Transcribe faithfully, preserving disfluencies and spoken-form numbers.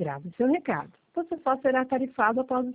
Grave seu recado. Você só será tarifado após